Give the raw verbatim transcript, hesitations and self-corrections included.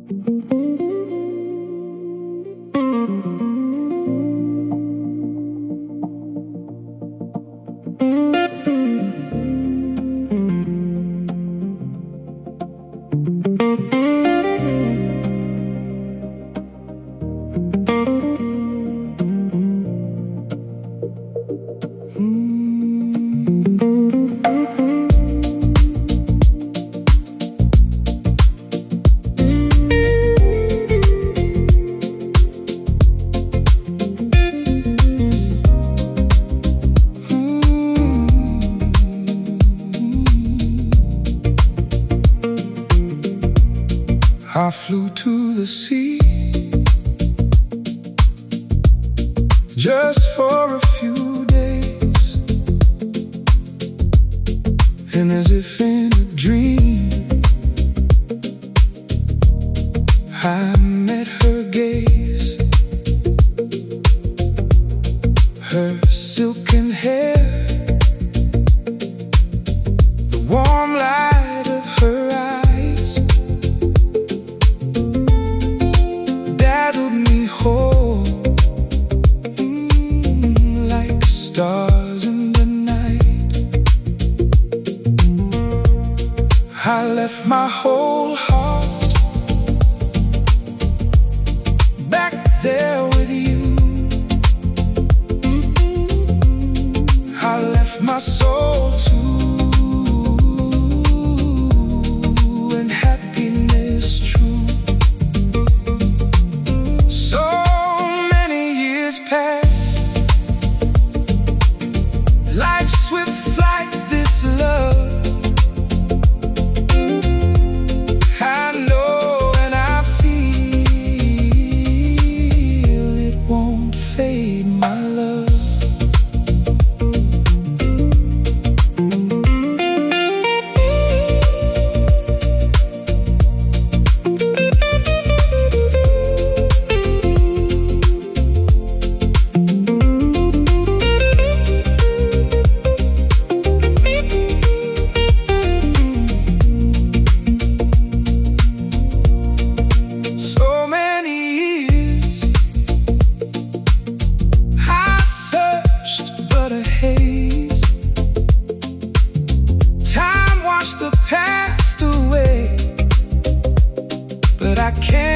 I flew to the sea just for a few days, and as if in a dream I met her gaze, her silken hair, the warm light of her eyes dazzled me whole, mm, like stars in the night. I left my whole heart back there with you. I left my soul too, and happiness true. So many years pass, life's swift flight, this love I know and I feel it won't fade, my love. So many years I searched, but a haze. Time washed the past away, but I can't